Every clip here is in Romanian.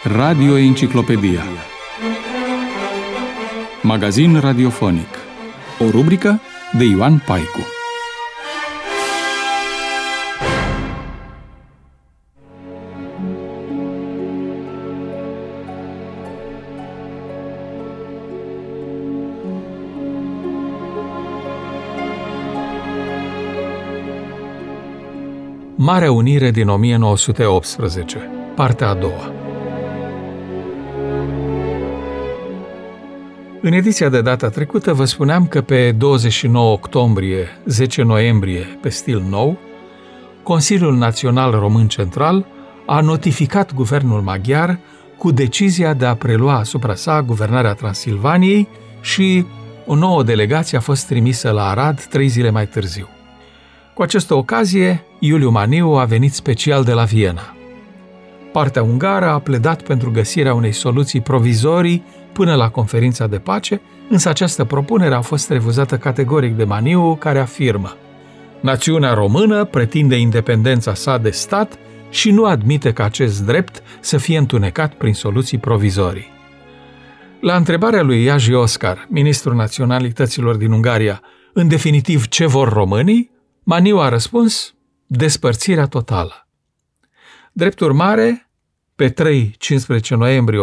Radio Enciclopedia. Magazin radiofonic. O rubrică de Ioan Paicu. Marea Unire din 1918, partea a doua. În ediția de data trecută vă spuneam că pe 29 octombrie, 10 noiembrie, pe stil nou, Consiliul Național Român Central a notificat guvernul maghiar cu decizia de a prelua asupra sa guvernarea Transilvaniei și o nouă delegație a fost trimisă la Arad 3 zile mai târziu. Cu această ocazie, Iuliu Maniu a venit special de la Viena. Partea ungară a pledat pentru găsirea unei soluții provizorii până la conferința de pace, însă această propunere a fost refuzată categoric de Maniu, care afirmă: națiunea română pretinde independența sa de stat și nu admite ca acest drept să fie întunecat prin soluții provizorii. La întrebarea lui Iaji Oscar, ministrul naționalităților din Ungaria, în definitiv ce vor românii, Maniu a răspuns: despărțirea totală. Drept urmare, pe 3-15 noiembrie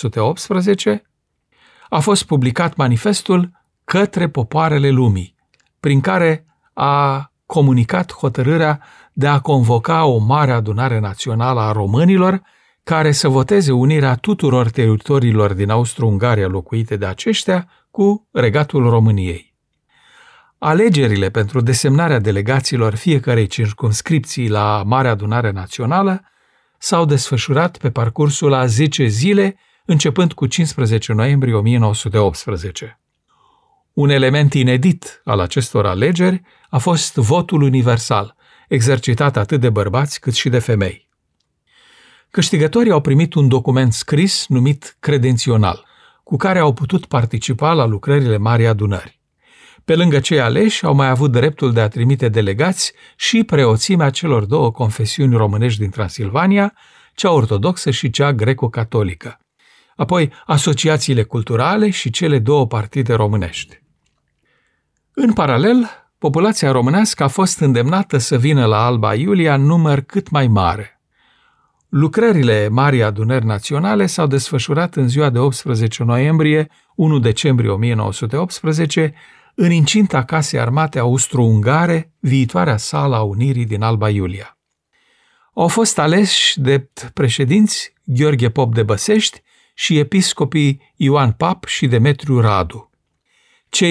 1918, a fost publicat manifestul Către popoarele lumii, prin care a comunicat hotărârea de a convoca o mare adunare națională a românilor care să voteze unirea tuturor teritoriilor din Austro-Ungaria locuite de aceștia cu Regatul României. Alegerile pentru desemnarea delegațiilor fiecărei circumscripții la Marea Adunare Națională s-au desfășurat pe parcursul a 10 zile, începând cu 15 noiembrie 1918. Un element inedit al acestor alegeri a fost votul universal, exercitat atât de bărbați cât și de femei. Câștigătorii au primit un document scris numit credențional, cu care au putut participa la lucrările Marii Adunări. Pe lângă cei aleși, au mai avut dreptul de a trimite delegați și preoțimea celor două confesiuni românești din Transilvania, cea ortodoxă și cea greco-catolică, apoi asociațiile culturale și cele două partide românești. În paralel, populația românească a fost îndemnată să vină la Alba Iulia în număr cât mai mare. Lucrările Marii Adunări Naționale s-au desfășurat în ziua de 18 noiembrie, 1 decembrie 1918, în incinta Casei Armate Austro-Ungare, viitoarea sală a Unirii din Alba Iulia. Au fost aleși de președinți Gheorghe Pop de Băsești și episcopii Ioan Pap și Demetriu Radu. Cei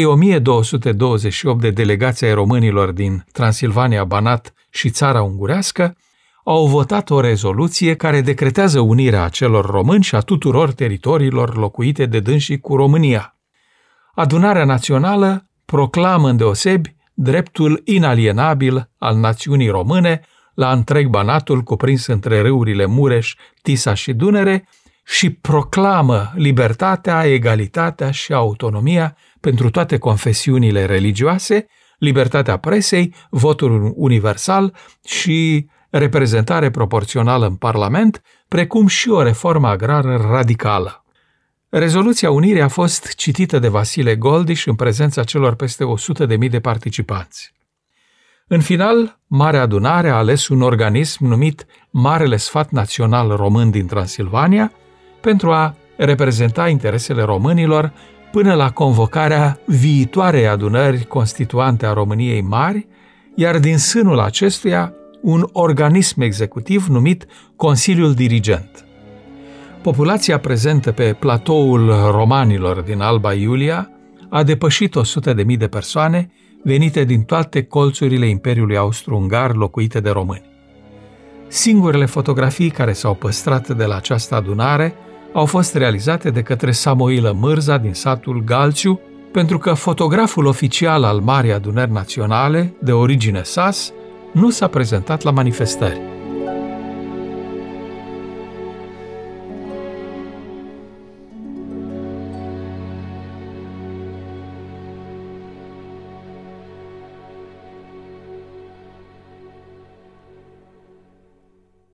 1228 de delegații ai românilor din Transilvania, Banat și Țara Ungurească au votat o rezoluție care decretează unirea acelor români și a tuturor teritoriilor locuite de dânsii cu România. Adunarea Națională proclamă îndeosebi dreptul inalienabil al națiunii române la întreg Banatul cuprins între râurile Mureș, Tisa și Dunăre și proclamă libertatea, egalitatea și autonomia pentru toate confesiunile religioase, libertatea presei, votul universal și reprezentare proporțională în Parlament, precum și o reformă agrară radicală. Rezoluția Unirii a fost citită de Vasile Goldiș în prezența celor peste 100.000 de participanți. În final, Marea Adunare a ales un organism numit Marele Sfat Național Român din Transilvania pentru a reprezenta interesele românilor până la convocarea viitoarei adunări constituante a României Mari, iar din sânul acestuia un organism executiv numit Consiliul Dirigent. Populația prezentă pe platoul romanilor din Alba Iulia a depășit 100.000 de persoane venite din toate colțurile Imperiului Austro-Ungar locuite de români. Singurele fotografii care s-au păstrat de la această adunare au fost realizate de către Samoilă Mârza din satul Galciu, pentru că fotograful oficial al Marii Adunări Naționale, de origine sas, nu s-a prezentat la manifestări.